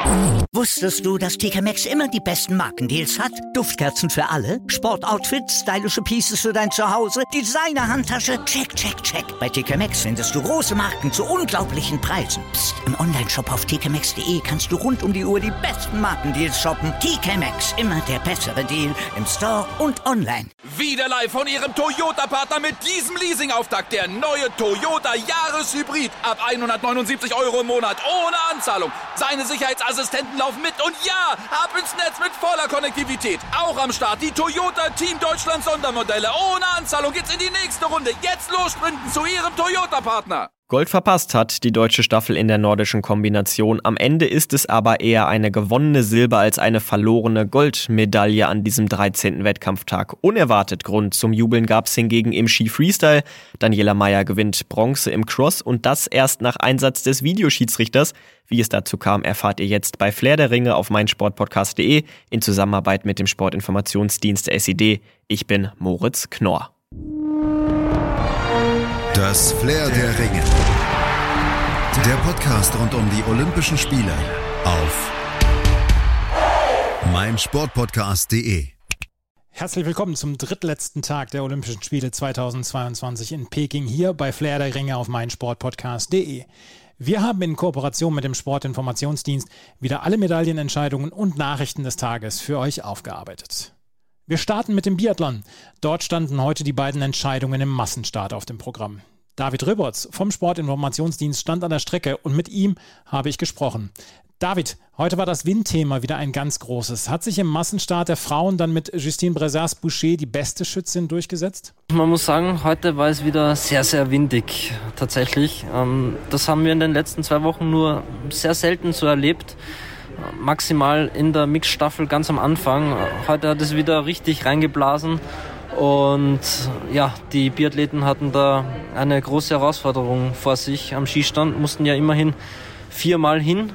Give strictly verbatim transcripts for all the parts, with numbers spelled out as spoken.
Wusstest du, dass T K Maxx immer die besten Markendeals hat? Duftkerzen für alle, Sportoutfits, stylische Pieces für dein Zuhause, Designer-Handtasche, check, check, check. Bei T K Maxx findest du große Marken zu unglaublichen Preisen. Psst. Im Onlineshop auf t k maxx punkt d e kannst du rund um die Uhr die besten Markendeals shoppen. T K Maxx, immer der bessere Deal im Store und online. Wieder live von Ihrem Toyota-Partner mit diesem Leasing-Auftakt. Der neue Toyota Jahreshybrid. Ab hundertneunundsiebzig Euro im Monat. Ohne Anzahlung. Seine Sicherheitsassistenten laufen mit. Und ja, ab ins Netz mit voller Konnektivität. Auch am Start die Toyota Team Deutschland Sondermodelle. Ohne Anzahlung geht's in die nächste Runde. Jetzt los sprinten zu Ihrem Toyota-Partner. Gold verpasst hat die deutsche Staffel in der nordischen Kombination. Am Ende ist es aber eher eine gewonnene Silber- als eine verlorene Goldmedaille an diesem dreizehnten Wettkampftag. Unerwartet Grund zum Jubeln gab es hingegen im Ski-Freestyle. Daniela Mayer gewinnt Bronze im Cross und das erst nach Einsatz des Videoschiedsrichters. Wie es dazu kam, erfahrt ihr jetzt bei Flair der Ringe auf meinsportpodcast punkt de in Zusammenarbeit mit dem Sportinformationsdienst S I D. Ich bin Moritz Knorr. Das Flair der Ringe. Der Podcast rund um die Olympischen Spiele auf meinsportpodcast punkt de. Herzlich willkommen zum drittletzten Tag der Olympischen Spiele zweitausendzweiundzwanzig in Peking hier bei Flair der Ringe auf meinsportpodcast punkt de. Wir haben in Kooperation mit dem Sportinformationsdienst wieder alle Medaillenentscheidungen und Nachrichten des Tages für euch aufgearbeitet. Wir starten mit dem Biathlon. Dort standen heute die beiden Entscheidungen im Massenstart auf dem Programm. David Röberts vom Sportinformationsdienst stand an der Strecke und mit ihm habe ich gesprochen. David, heute war das Windthema wieder ein ganz großes. Hat sich im Massenstart der Frauen dann mit Justine Bressard-Boucher die beste Schützin durchgesetzt? Man muss sagen, heute war es wieder sehr, sehr windig tatsächlich. Das haben wir in den letzten zwei Wochen nur sehr selten so erlebt. Maximal in der Mixstaffel ganz am Anfang. Heute hat es wieder richtig reingeblasen und ja, die Biathleten hatten da eine große Herausforderung vor sich am Skistand, mussten ja immerhin viermal hin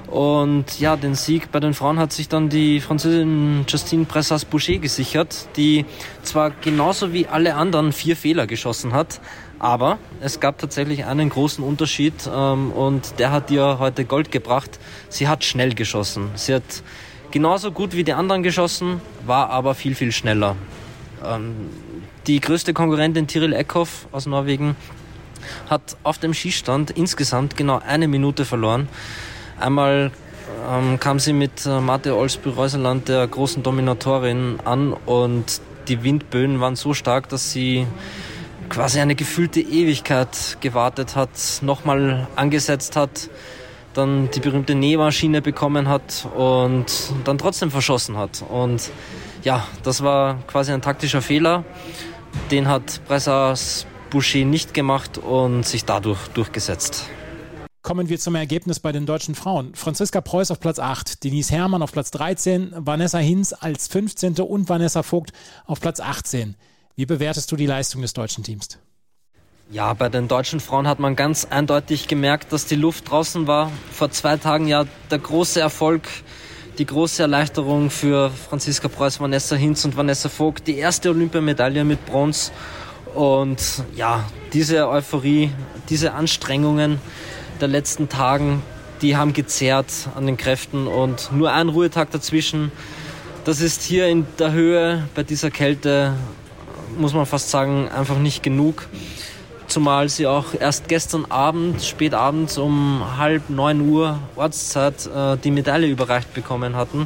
und ja, den Sieg bei den Frauen hat sich dann die Französin Justine Bressard-Boucher gesichert, die zwar genauso wie alle anderen vier Fehler geschossen hat, aber es gab tatsächlich einen großen Unterschied ähm, und der hat ihr heute Gold gebracht. Sie hat schnell geschossen. Sie hat genauso gut wie die anderen geschossen, war aber viel, viel schneller. Ähm, die größte Konkurrentin Tiril Eckhoff aus Norwegen hat auf dem Skistand insgesamt genau eine Minute verloren. Einmal ähm, kam sie mit äh, Marte Olsby-Reuseland, der großen Dominatorin, an und die Windböen waren so stark, dass sie quasi eine gefühlte Ewigkeit gewartet hat, nochmal angesetzt hat, dann die berühmte Nähmaschine bekommen hat und dann trotzdem verschossen hat. Und ja, das war quasi ein taktischer Fehler. Den hat Bressard-Boucher nicht gemacht und sich dadurch durchgesetzt. Kommen wir zum Ergebnis bei den deutschen Frauen. Franziska Preuß auf Platz acht, Denise Herrmann auf Platz dreizehn, Vanessa Hinz als fünfzehnte und Vanessa Vogt auf Platz achtzehn. Wie bewertest du die Leistung des deutschen Teams? Ja, bei den deutschen Frauen hat man ganz eindeutig gemerkt, dass die Luft draußen war. Vor zwei Tagen ja der große Erfolg, die große Erleichterung für Franziska Preuß, Vanessa Hinz und Vanessa Vogt. Die erste Olympiamedaille mit Bronze. Und ja, diese Euphorie, diese Anstrengungen der letzten Tagen, die haben gezehrt an den Kräften. Und nur ein Ruhetag dazwischen, das ist hier in der Höhe bei dieser Kälte, muss man fast sagen, einfach nicht genug. Zumal sie auch erst gestern Abend, spät abends um halb neun Uhr Ortszeit äh, die Medaille überreicht bekommen hatten.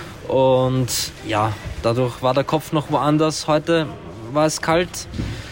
Und ja, dadurch war der Kopf noch woanders. Heute war es kalt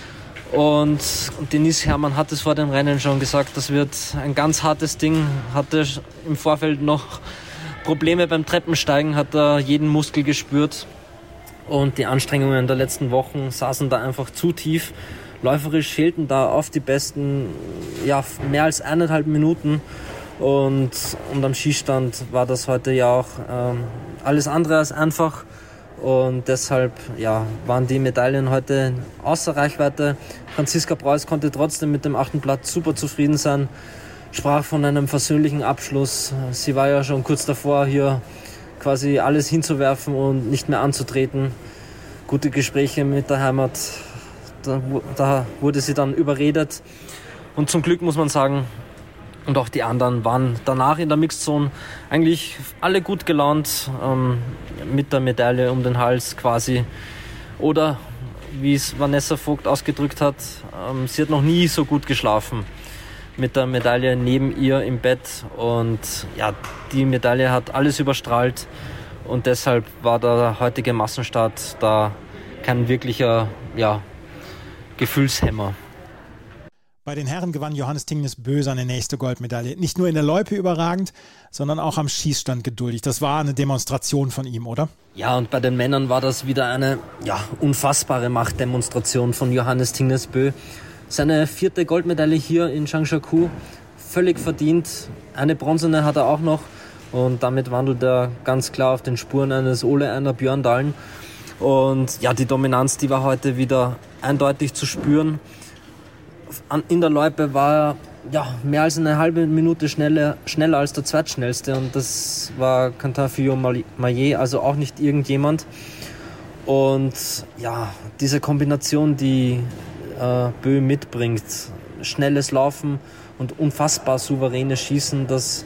und Denise Herrmann hat es vor dem Rennen schon gesagt, das wird ein ganz hartes Ding. Hatte im Vorfeld noch Probleme beim Treppensteigen, hat er jeden Muskel gespürt. Und die Anstrengungen der letzten Wochen saßen da einfach zu tief. Läuferisch fehlten da auf die besten ja, mehr als eineinhalb Minuten. Und, und am Skistand war das heute ja auch ähm, alles andere als einfach. Und deshalb ja, waren die Medaillen heute außer Reichweite. Franziska Preuß konnte trotzdem mit dem achten Platz super zufrieden sein. Sprach von einem versöhnlichen Abschluss. Sie war ja schon kurz davor, hier quasi alles hinzuwerfen und nicht mehr anzutreten. Gute Gespräche mit der Heimat, da, da wurde sie dann überredet. Und zum Glück muss man sagen, Und auch die anderen waren danach in der Mixed-Zone eigentlich alle gut gelaunt, ähm, mit der Medaille um den Hals quasi. Oder, wie es Vanessa Vogt ausgedrückt hat, ähm, sie hat noch nie so gut geschlafen. Mit der Medaille neben ihr im Bett. Und ja, die Medaille hat alles überstrahlt. Und deshalb war der heutige Massenstart da kein wirklicher ja, Gefühlshemmer. Bei den Herren gewann Johannes Tingnes-Bö seine nächste Goldmedaille. Nicht nur in der Loipe überragend, sondern auch am Schießstand geduldig. Das war eine Demonstration von ihm, oder? Ja, und bei den Männern war das wieder eine ja, unfassbare Machtdemonstration von Johannes Tingnes-Bö. Seine vierte Goldmedaille hier in Changsha-Ku, völlig verdient. Eine bronzene hat er auch noch. Und damit wandelt er ganz klar auf den Spuren eines Ole Einar Björndalen. Und ja, die Dominanz, die war heute wieder eindeutig zu spüren. In der Loipe war er ja, mehr als eine halbe Minute schneller, schneller als der Zweitschnellste. Und das war Quentin Fillon-Maillet, also auch nicht irgendjemand. Und ja, diese Kombination, die äh, Bö mitbringt, schnelles Laufen und unfassbar souveränes Schießen, das,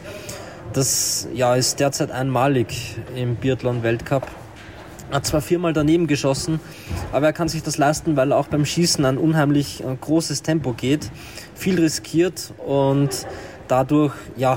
das ja, ist derzeit einmalig im Biathlon-Weltcup. Er hat zwar viermal daneben geschossen, aber er kann sich das leisten, weil er auch beim Schießen ein unheimlich äh, großes Tempo geht, viel riskiert und dadurch ja,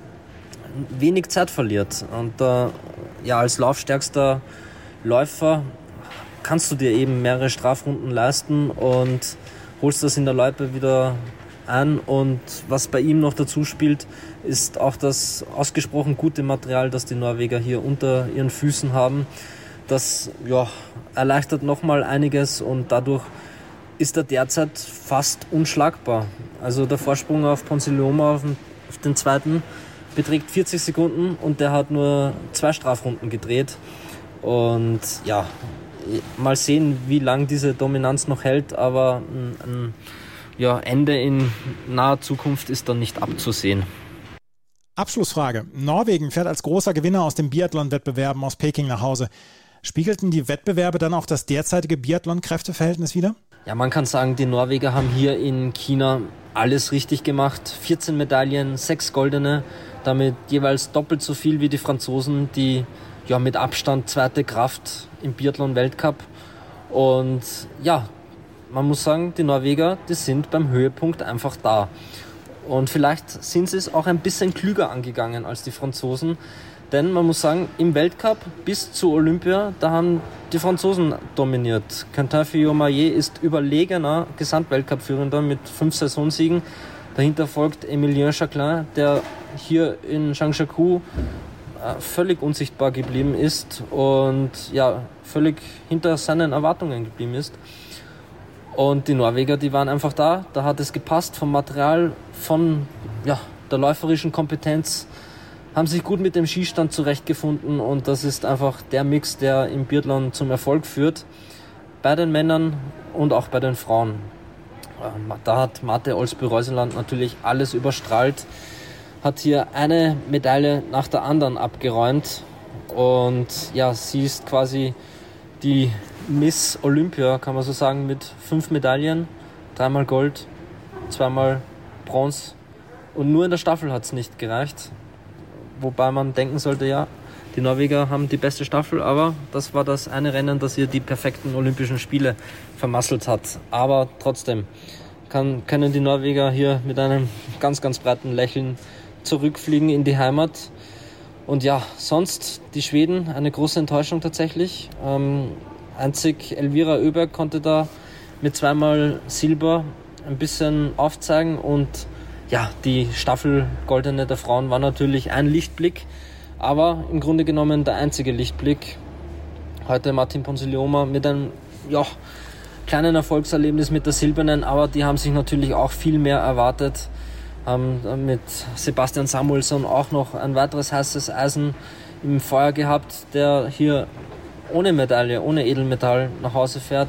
wenig Zeit verliert. Und äh, ja, als laufstärkster Läufer kannst du dir eben mehrere Strafrunden leisten und holst das in der Loipe wieder ein. Und was bei ihm noch dazu spielt, ist auch das ausgesprochen gute Material, das die Norweger hier unter ihren Füßen haben. Das ja, erleichtert nochmal einiges und dadurch ist er derzeit fast unschlagbar. Also der Vorsprung auf Ponsiluoma auf den, auf den zweiten beträgt vierzig Sekunden und der hat nur zwei Strafrunden gedreht. Und ja, mal sehen, wie lange diese Dominanz noch hält, aber ein, ein ja, Ende in naher Zukunft ist dann nicht abzusehen. Abschlussfrage. Norwegen fährt als großer Gewinner aus den Biathlon-Wettbewerben aus Peking nach Hause. Spiegelten die Wettbewerbe dann auch das derzeitige Biathlon-Kräfteverhältnis wider? Ja, man kann sagen, die Norweger haben hier in China alles richtig gemacht. vierzehn Medaillen, sechs goldene, damit jeweils doppelt so viel wie die Franzosen, die ja mit Abstand zweite Kraft im Biathlon-Weltcup. Und ja, man muss sagen, die Norweger, die sind beim Höhepunkt einfach da. Und vielleicht sind sie es auch ein bisschen klüger angegangen als die Franzosen. Denn man muss sagen, im Weltcup bis zu Olympia, da haben die Franzosen dominiert. Quentin Fillon-Maillet ist überlegener Gesamtweltcup-Führender mit fünf Saisonsiegen. Dahinter folgt Emilien Jacquelin, der hier in Changsha-Ku völlig unsichtbar geblieben ist und ja, völlig hinter seinen Erwartungen geblieben ist. Und die Norweger, die waren einfach da. Da hat es gepasst vom Material, von ja, der läuferischen Kompetenz, haben sich gut mit dem Schießstand zurechtgefunden und das ist einfach der Mix, der im Biathlon zum Erfolg führt. Bei den Männern und auch bei den Frauen. Da hat Marte Olsby-Reuseland natürlich alles überstrahlt, hat hier eine Medaille nach der anderen abgeräumt und ja, sie ist quasi die Miss Olympia, kann man so sagen, mit fünf Medaillen, dreimal Gold, zweimal Bronze und nur in der Staffel hat es nicht gereicht. Wobei man denken sollte, ja, die Norweger haben die beste Staffel, aber das war das eine Rennen, das ihr die perfekten Olympischen Spiele vermasselt hat. Aber trotzdem kann, können die Norweger hier mit einem ganz, ganz breiten Lächeln zurückfliegen in die Heimat. Und ja, sonst die Schweden, eine große Enttäuschung tatsächlich. Ähm, einzig Elvira Öberg konnte da mit zweimal Silber ein bisschen aufzeigen und ja, die Staffel Goldene der Frauen war natürlich ein Lichtblick, aber im Grunde genommen der einzige Lichtblick. Heute Martin Ponsiluoma mit einem ja, kleinen Erfolgserlebnis mit der Silbernen, aber die haben sich natürlich auch viel mehr erwartet. Haben mit Sebastian Samuelsson auch noch ein weiteres heißes Eisen im Feuer gehabt, der hier ohne Medaille, ohne Edelmetall nach Hause fährt.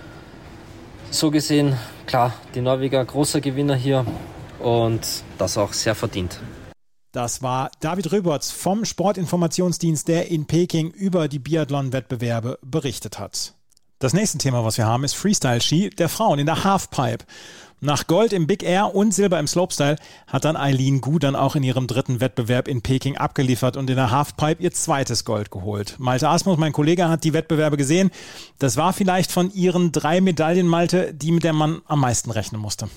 So gesehen, klar, die Norweger großer Gewinner hier. Und das auch sehr verdient. Das war David Röberts vom Sportinformationsdienst, der in Peking über die Biathlon-Wettbewerbe berichtet hat. Das nächste Thema, was wir haben, ist Freestyle-Ski der Frauen in der Halfpipe. Nach Gold im Big Air und Silber im Slopestyle hat dann Eileen Gu dann auch in ihrem dritten Wettbewerb in Peking abgeliefert und in der Halfpipe ihr zweites Gold geholt. Malte Asmus, mein Kollege, hat die Wettbewerbe gesehen. Das war vielleicht von ihren drei Medaillen, Malte, die, mit der man am meisten rechnen musste.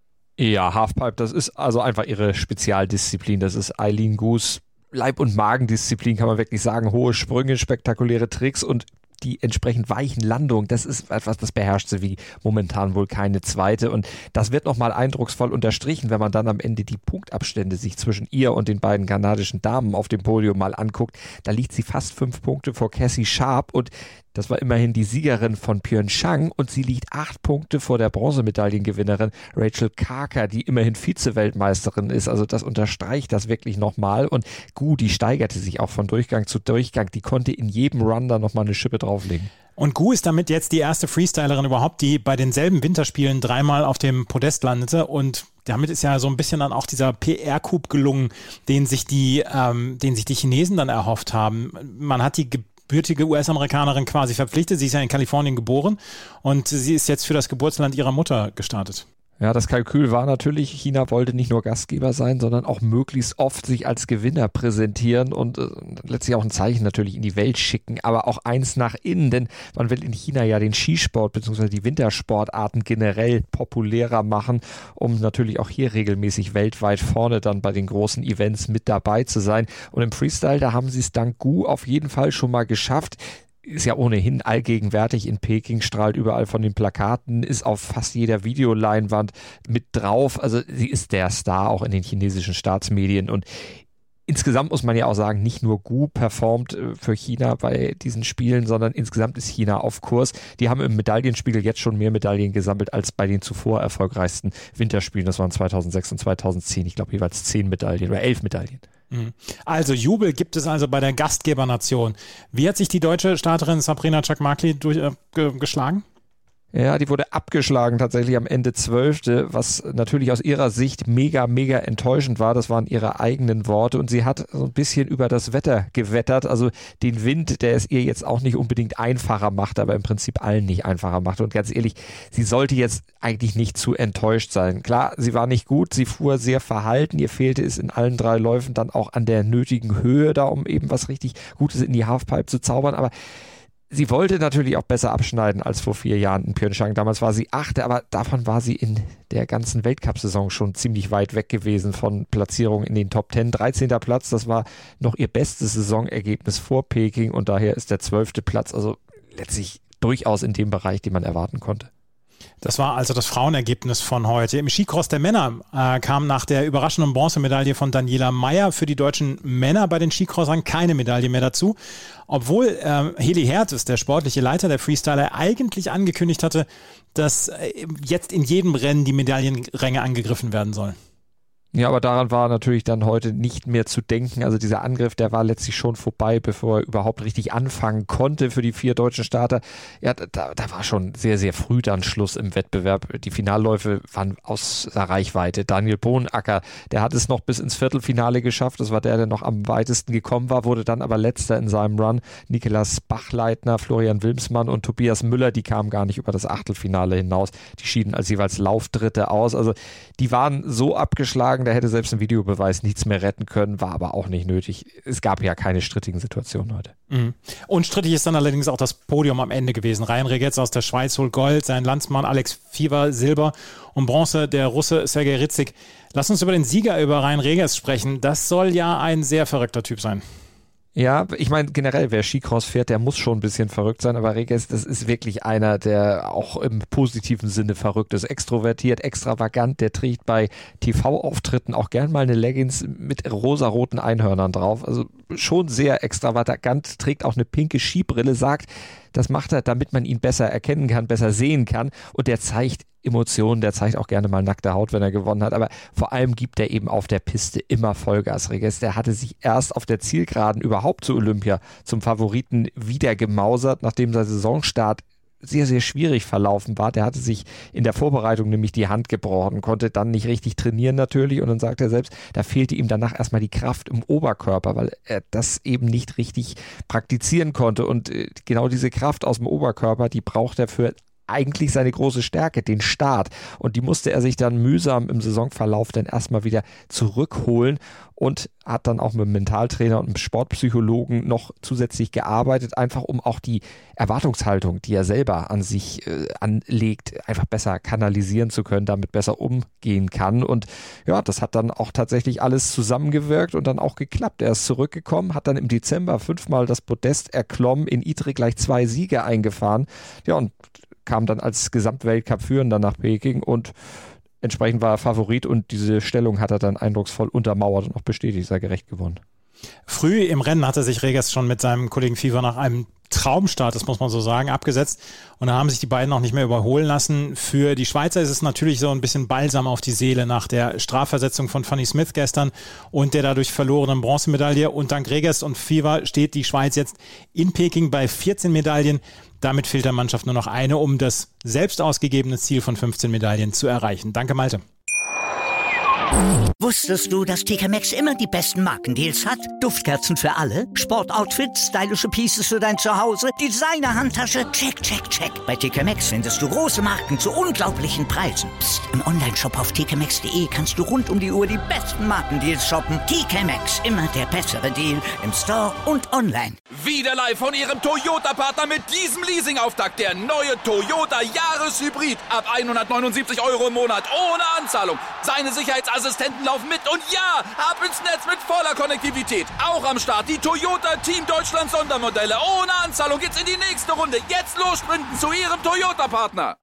Ja, Halfpipe, das ist also einfach ihre Spezialdisziplin. Das ist Eileen Gus Leib- und Magendisziplin, kann man wirklich sagen. Hohe Sprünge, spektakuläre Tricks und die entsprechend weichen Landungen, das ist etwas, das beherrscht sie wie momentan wohl keine zweite. Und das wird nochmal eindrucksvoll unterstrichen, wenn man dann am Ende die Punktabstände sich zwischen ihr und den beiden kanadischen Damen auf dem Podium mal anguckt. Da liegt sie fast fünf Punkte vor Cassie Sharp und das war immerhin die Siegerin von Pyeongchang und sie liegt acht Punkte vor der Bronzemedaillengewinnerin Rachel Karker, die immerhin Vize-Weltmeisterin ist. Also das unterstreicht das wirklich nochmal. Und Gu, die steigerte sich auch von Durchgang zu Durchgang. Die konnte in jedem Run da nochmal eine Schippe drauflegen. Und Gu ist damit jetzt die erste Freestylerin überhaupt, die bei denselben Winterspielen dreimal auf dem Podest landete. Und damit ist ja so ein bisschen dann auch dieser P R-Coup gelungen, den sich die, ähm, den sich die Chinesen dann erhofft haben. Man hat die gebürtige U S-Amerikanerin quasi verpflichtet. Sie ist ja in Kalifornien geboren und sie ist jetzt für das Geburtsland ihrer Mutter gestartet. Ja, das Kalkül war natürlich, China wollte nicht nur Gastgeber sein, sondern auch möglichst oft sich als Gewinner präsentieren und äh, letztlich auch ein Zeichen natürlich in die Welt schicken, aber auch eins nach innen, denn man will in China ja den Skisport bzw. die Wintersportarten generell populärer machen, um natürlich auch hier regelmäßig weltweit vorne dann bei den großen Events mit dabei zu sein. Und im Freestyle, da haben sie es dank Gu auf jeden Fall schon mal geschafft. Ist ja ohnehin allgegenwärtig in Peking, strahlt überall von den Plakaten, ist auf fast jeder Videoleinwand mit drauf. Also sie ist der Star auch in den chinesischen Staatsmedien und insgesamt muss man ja auch sagen, nicht nur Gu performt für China bei diesen Spielen, sondern insgesamt ist China auf Kurs. Die haben im Medaillenspiegel jetzt schon mehr Medaillen gesammelt als bei den zuvor erfolgreichsten Winterspielen. Das waren zweitausendsechs und zweitausendzehn, ich glaube jeweils zehn Medaillen oder elf Medaillen. Also Jubel gibt es also bei der Gastgebernation. Wie hat sich die deutsche Starterin Sabrina Chakmakli durch, äh, ge- geschlagen? Ja, die wurde abgeschlagen tatsächlich am Ende Zwölfte, was natürlich aus ihrer Sicht mega, mega enttäuschend war. Das waren ihre eigenen Worte und sie hat so ein bisschen über das Wetter gewettert, also den Wind, der es ihr jetzt auch nicht unbedingt einfacher macht, aber im Prinzip allen nicht einfacher macht. Und ganz ehrlich, sie sollte jetzt eigentlich nicht zu enttäuscht sein. Klar, sie war nicht gut, sie fuhr sehr verhalten, ihr fehlte es in allen drei Läufen dann auch an der nötigen Höhe da, um eben was richtig Gutes in die Halfpipe zu zaubern, aber sie wollte natürlich auch besser abschneiden als vor vier Jahren in Pyeongchang. Damals war sie Achte, aber davon war sie in der ganzen Weltcup-Saison schon ziemlich weit weg gewesen von Platzierungen in den Top Ten. dreizehnter Platz, das war noch ihr bestes Saisonergebnis vor Peking und daher ist der zwölfte Platz also letztlich durchaus in dem Bereich, den man erwarten konnte. Das war also das Frauenergebnis von heute. Im Skicross der Männer äh, kam nach der überraschenden Bronzemedaille von Daniela Mayer für die deutschen Männer bei den Skicrossern keine Medaille mehr dazu. Obwohl äh, Heli Hertes, der sportliche Leiter der Freestyler, eigentlich angekündigt hatte, dass äh, jetzt in jedem Rennen die Medaillenränge angegriffen werden sollen. Ja, aber daran war natürlich dann heute nicht mehr zu denken. Also dieser Angriff, der war letztlich schon vorbei, bevor er überhaupt richtig anfangen konnte für die vier deutschen Starter. Ja, da, da war schon sehr, sehr früh dann Schluss im Wettbewerb. Die Finalläufe waren außer Reichweite. Daniel Bohnacker, der hat es noch bis ins Viertelfinale geschafft. Das war der, der noch am weitesten gekommen war, wurde dann aber letzter in seinem Run. Niklas Bachleitner, Florian Wilmsmann und Tobias Müller, die kamen gar nicht über das Achtelfinale hinaus. Die schieden als jeweils Laufdritte aus. Also die waren so abgeschlagen, da hätte selbst ein Videobeweis nichts mehr retten können, war aber auch nicht nötig. Es gab ja keine strittigen Situationen heute. Mhm. Unstrittig ist dann allerdings auch das Podium am Ende gewesen. Ryan Regetz aus der Schweiz holt Gold, sein Landsmann Alex Fieber Silber und Bronze der Russe Sergei Ritzik. Lass uns über den Sieger, über Ryan Regetz sprechen. Das soll ja ein sehr verrückter Typ sein. Ja, ich meine generell, wer Skicross fährt, der muss schon ein bisschen verrückt sein, aber Regetz, das ist wirklich einer, der auch im positiven Sinne verrückt ist, extrovertiert, extravagant, der trägt bei T V-Auftritten auch gern mal eine Leggings mit rosaroten Einhörnern drauf, also schon sehr extravagant, trägt auch eine pinke Skibrille, sagt, das macht er, damit man ihn besser erkennen kann, besser sehen kann und der zeigt Emotionen, der zeigt auch gerne mal nackte Haut, wenn er gewonnen hat, aber vor allem gibt er eben auf der Piste immer Vollgas. Regetz, der hatte sich erst auf der Zielgeraden überhaupt zu Olympia zum Favoriten wieder gemausert, nachdem sein Saisonstart sehr, sehr schwierig verlaufen war. Der hatte sich in der Vorbereitung nämlich die Hand gebrochen, konnte dann nicht richtig trainieren natürlich und dann sagt er selbst, da fehlte ihm danach erstmal die Kraft im Oberkörper, weil er das eben nicht richtig praktizieren konnte und genau diese Kraft aus dem Oberkörper, die braucht er für eigentlich seine große Stärke, den Start. Und die musste er sich dann mühsam im Saisonverlauf dann erstmal wieder zurückholen und hat dann auch mit dem Mentaltrainer und dem Sportpsychologen noch zusätzlich gearbeitet, einfach um auch die Erwartungshaltung, die er selber an sich äh, anlegt, einfach besser kanalisieren zu können, damit besser umgehen kann. Und ja, das hat dann auch tatsächlich alles zusammengewirkt und dann auch geklappt. Er ist zurückgekommen, hat dann im Dezember fünfmal das Podest erklommen, in Idre gleich zwei Siege eingefahren. Ja, und kam dann als Gesamtweltcup-Führender nach Peking und entsprechend war er Favorit und diese Stellung hat er dann eindrucksvoll untermauert und auch bestätigt, sei gerecht gewonnen. Früh im Rennen hatte sich Regers schon mit seinem Kollegen Pfeiffer nach einem Traumstart, das muss man so sagen, abgesetzt und da haben sich die beiden auch nicht mehr überholen lassen. Für die Schweizer ist es natürlich so ein bisschen Balsam auf die Seele nach der Strafversetzung von Fanny Smith gestern und der dadurch verlorenen Bronzemedaille und dank Regers und Pfeiffer steht die Schweiz jetzt in Peking bei vierzehn Medaillen. Damit fehlt der Mannschaft nur noch eine, um das selbst ausgegebene Ziel von fünfzehn Medaillen zu erreichen. Danke, Malte. Wusstest du, dass T K Maxx immer die besten Markendeals hat? Duftkerzen für alle, Sportoutfits, stylische Pieces für dein Zuhause, Designer-Handtasche, check, check, check. Bei T K Maxx findest du große Marken zu unglaublichen Preisen. Psst. Im Onlineshop auf t k maxx punkt d e kannst du rund um die Uhr die besten Markendeals shoppen. T K Maxx, immer der bessere Deal im Store und online. Wieder live von ihrem Toyota-Partner mit diesem Leasing-Auftakt. Der neue Toyota Jahreshybrid. Ab hundertneunundsiebzig Euro im Monat ohne Anzahlung. Seine Sicherheitsassistenten laufen mit und ja, ab ins Netz mit voller Konnektivität. Auch am Start die Toyota Team Deutschland Sondermodelle. Ohne Anzahlung geht's in die nächste Runde. Jetzt los sprinten zu ihrem Toyota-Partner.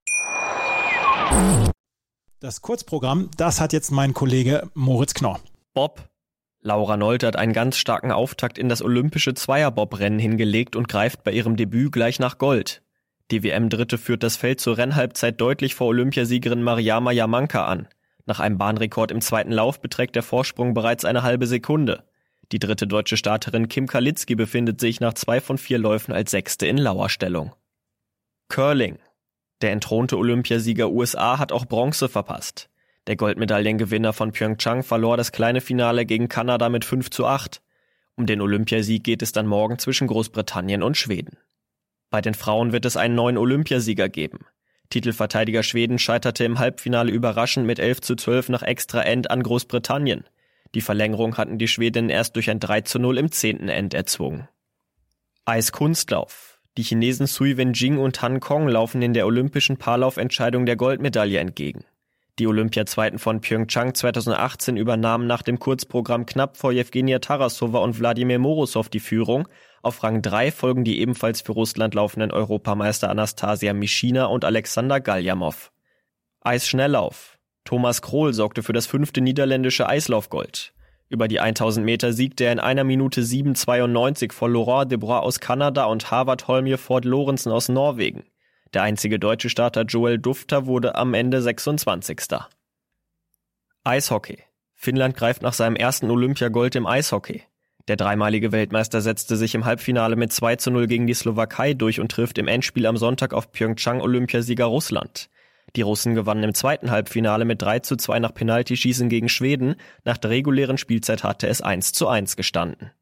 Das Kurzprogramm, das hat jetzt mein Kollege Moritz Knorr. Bob. Laura Nolte hat einen ganz starken Auftakt in das olympische Zweierbob-Rennen hingelegt und greift bei ihrem Debüt gleich nach Gold. Die W M-Dritte führt das Feld zur Rennhalbzeit deutlich vor Olympiasiegerin Mariama Yamanka an. Nach einem Bahnrekord im zweiten Lauf beträgt der Vorsprung bereits eine halbe Sekunde. Die dritte deutsche Starterin Kim Kalitzki befindet sich nach zwei von vier Läufen als Sechste in Lauerstellung. Curling. Der entthronte Olympiasieger U S A hat auch Bronze verpasst. Der Goldmedaillengewinner von Pyeongchang verlor das kleine Finale gegen Kanada mit fünf zu acht. Um den Olympiasieg geht es dann morgen zwischen Großbritannien und Schweden. Bei den Frauen wird es einen neuen Olympiasieger geben. Titelverteidiger Schweden scheiterte im Halbfinale überraschend mit elf zu zwölf nach Extra-End an Großbritannien. Die Verlängerung hatten die Schwedinnen erst durch ein drei zu null im zehnten End erzwungen. Eiskunstlauf. Die Chinesen Sui Wenjing und Han Kong laufen in der olympischen Paarlaufentscheidung der Goldmedaille entgegen. Die Olympiazweiten von Pyeongchang zweitausendachtzehn übernahmen nach dem Kurzprogramm knapp vor Jewgenia Tarassowa und Wladimir Morosow die Führung. Auf Rang drei folgen die ebenfalls für Russland laufenden Europameister Anastasia Mischina und Alexander Galjamow. Eisschnelllauf. Thomas Krohl sorgte für das fünfte niederländische Eislaufgold. Über die tausend Meter siegte er in einer Minute sieben zweiundneunzig vor Laurent Debrois aus Kanada und Harvard Holmje Ford Lorentzen aus Norwegen. Der einzige deutsche Starter Joel Dufter wurde am Ende sechsundzwanzigster Eishockey. Finnland greift nach seinem ersten Olympiagold im Eishockey. Der dreimalige Weltmeister setzte sich im Halbfinale mit zwei zu null gegen die Slowakei durch und trifft im Endspiel am Sonntag auf Pyeongchang-Olympiasieger Russland. Die Russen gewannen im zweiten Halbfinale mit drei zu zwei nach Penaltyschießen gegen Schweden. Nach der regulären Spielzeit hatte es eins zu eins gestanden.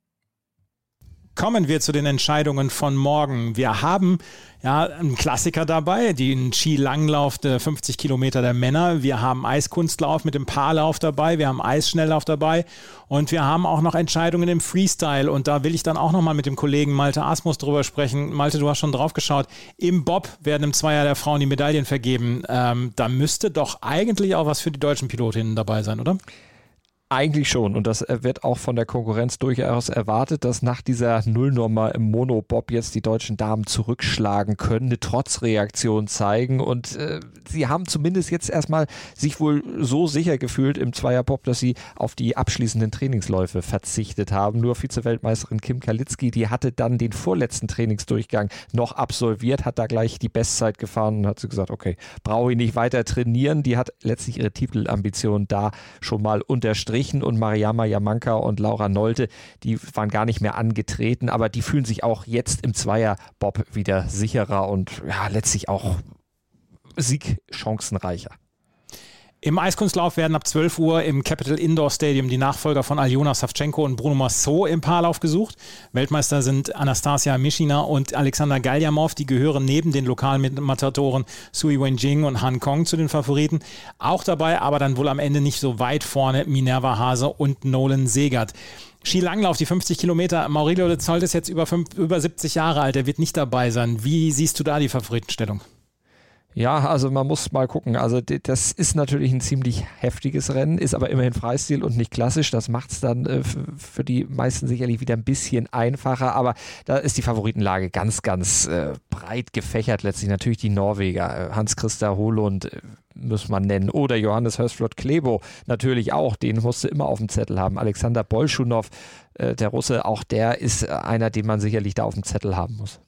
Kommen wir zu den Entscheidungen von morgen. Wir haben ja einen Klassiker dabei, den Skilanglauf der fünfzig Kilometer der Männer. Wir haben Eiskunstlauf mit dem Paarlauf dabei. Wir haben Eisschnelllauf dabei. Und wir haben auch noch Entscheidungen im Freestyle. Und da will ich dann auch nochmal mit dem Kollegen Malte Asmus drüber sprechen. Malte, du hast schon drauf geschaut. Im Bob werden im Zweier der Frauen die Medaillen vergeben. Ähm, da müsste doch eigentlich auch was für die deutschen Pilotinnen dabei sein, oder? Eigentlich schon und das wird auch von der Konkurrenz durchaus erwartet, dass nach dieser Nullnummer im Monobob jetzt die deutschen Damen zurückschlagen können, eine Trotzreaktion zeigen und äh, sie haben zumindest jetzt erstmal sich wohl so sicher gefühlt im Zweierbob, dass sie auf die abschließenden Trainingsläufe verzichtet haben. Nur Vize-Weltmeisterin Kim Kalitzki, die hatte dann den vorletzten Trainingsdurchgang noch absolviert, hat da gleich die Bestzeit gefahren und hat sie gesagt, okay, brauche ich nicht weiter trainieren. Die hat letztlich ihre Titelambition da schon mal unterstrichen. gestrichen und Mariama Jamanka und Laura Nolte, die waren gar nicht mehr angetreten, aber die fühlen sich auch jetzt im Zweierbob wieder sicherer und ja, letztlich auch siegchancenreicher. Im Eiskunstlauf werden ab zwölf Uhr im Capital Indoor Stadium die Nachfolger von Aljona Savchenko und Bruno Massot im Paarlauf gesucht. Weltmeister sind Anastasia Mischina und Alexander Galjamov. Die gehören neben den Lokalmatatoren Sui Wenjing und Han Kong zu den Favoriten. Auch dabei, aber dann wohl am Ende nicht so weit vorne, Minerva Hase und Nolan Segert. Skilanglauf, die fünfzig Kilometer. Maurizio de Zolt ist jetzt über, fünf, über siebzig Jahre alt. Er wird nicht dabei sein. Wie siehst du da die Favoritenstellung? Ja, also man muss mal gucken. Also das ist natürlich ein ziemlich heftiges Rennen, ist aber immerhin Freistil und nicht klassisch. Das macht es dann äh, für die meisten sicherlich wieder ein bisschen einfacher. Aber da ist die Favoritenlage ganz, ganz äh, breit gefächert. Letztlich natürlich die Norweger. Hans-Christer Holund äh, muss man nennen. Oder Johannes Hörsflot-Klebo natürlich auch. Den musst du immer auf dem Zettel haben. Alexander Bolschunow, äh, der Russe, auch der ist einer, den man sicherlich da auf dem Zettel haben muss.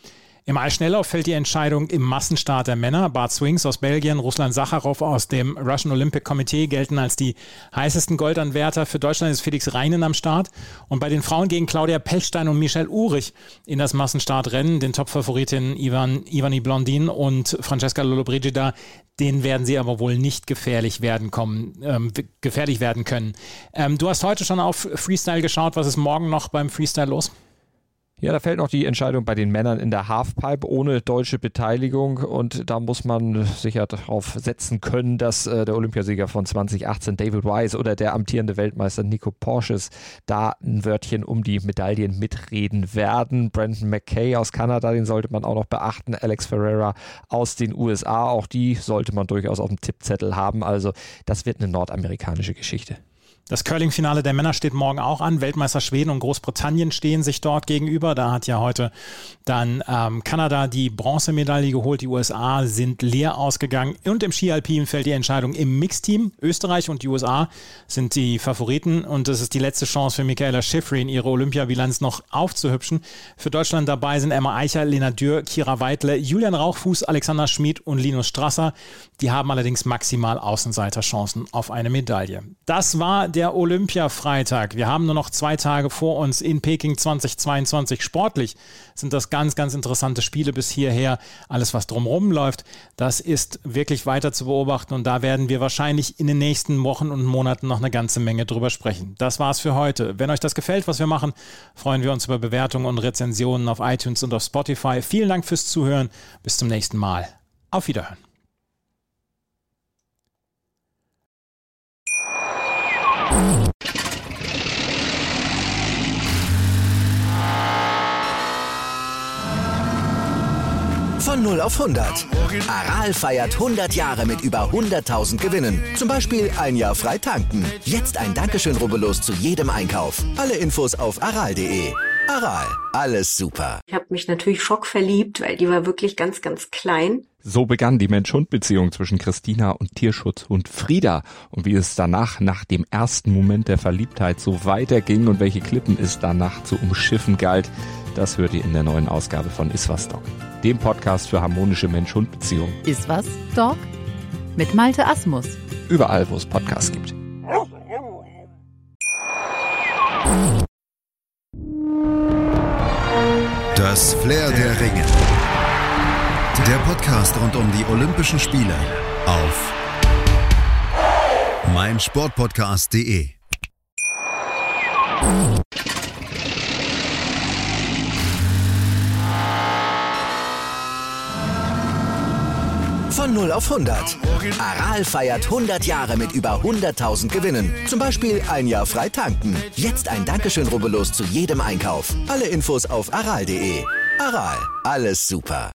Im Eisschnelllauf fällt die Entscheidung im Massenstart der Männer. Bart Swings aus Belgien, Ruslan Sacharow aus dem Russian Olympic Committee gelten als die heißesten Goldanwärter. Für Deutschland ist Felix Reinen am Start. Und bei den Frauen gegen Claudia Pechstein und Michelle Uhrich in das Massenstartrennen, den Top-Favoritinnen Ivan, Ivani Blondin und Francesca Lollobrigida, denen werden sie aber wohl nicht gefährlich werden kommen, ähm, gefährlich werden können. Ähm, du hast heute schon auf Freestyle geschaut. Was ist morgen noch beim Freestyle los? Ja, da fällt noch die Entscheidung bei den Männern in der Halfpipe ohne deutsche Beteiligung und da muss man sicher darauf setzen können, dass äh, der Olympiasieger von zwanzig achtzehn David Wise oder der amtierende Weltmeister Nico Porches da ein Wörtchen um die Medaillen mitreden werden. Brandon McKay aus Kanada, den sollte man auch noch beachten. Alex Ferreira aus den U S A, auch die sollte man durchaus auf dem Tippzettel haben. Also das wird eine nordamerikanische Geschichte. Das Curling-Finale der Männer steht morgen auch an. Weltmeister Schweden und Großbritannien stehen sich dort gegenüber. Da hat ja heute dann ähm, Kanada die Bronzemedaille geholt. Die U S A sind leer ausgegangen. Und im Ski-Alpin fällt die Entscheidung im Mixteam. Österreich und die U S A sind die Favoriten. Und das ist die letzte Chance für Michaela Schifrin, ihre Olympiabilanz noch aufzuhübschen. Für Deutschland dabei sind Emma Eicher, Lena Dürr, Kira Weidle, Julian Rauchfuß, Alexander Schmid und Linus Strasser. Die haben allerdings maximal Außenseiterchancen auf eine Medaille. Das war der Olympia-Freitag. Wir haben nur noch zwei Tage vor uns in Peking zweitausendzweiundzwanzig. Sportlich sind das ganz, ganz interessante Spiele bis hierher. Alles, was drumherum läuft, das ist wirklich weiter zu beobachten und da werden wir wahrscheinlich in den nächsten Wochen und Monaten noch eine ganze Menge drüber sprechen. Das war's für heute. Wenn euch das gefällt, was wir machen, freuen wir uns über Bewertungen und Rezensionen auf iTunes und auf Spotify. Vielen Dank fürs Zuhören. Bis zum nächsten Mal. Auf Wiederhören. Von null auf hundert. Aral feiert hundert Jahre mit über hunderttausend Gewinnen. Zum Beispiel ein Jahr frei tanken. Jetzt ein Dankeschön, rubbellos zu jedem Einkauf. Alle Infos auf aral punkt de. Aral, alles super. Ich habe mich natürlich schockverliebt, weil die war wirklich ganz, ganz klein. So begann die Mensch-Hund-Beziehung zwischen Christina und Tierschutzhund Frieda. Und wie es danach, nach dem ersten Moment der Verliebtheit, so weiterging und welche Klippen es danach zu umschiffen galt, das hört ihr in der neuen Ausgabe von Iswas Dog, dem Podcast für harmonische Mensch-Hund-Beziehungen. Iswas Dog mit Malte Asmus. Überall, wo es Podcasts gibt. Das Flair der Ringe. Der Podcast rund um die Olympischen Spiele auf meinsportpodcast punkt de. Von null auf hundert. Aral feiert hundert Jahre mit über hunderttausend Gewinnen. Zum Beispiel ein Jahr frei tanken. Jetzt ein Dankeschön, rubbellos zu jedem Einkauf. Alle Infos auf aral punkt de. Aral, alles super.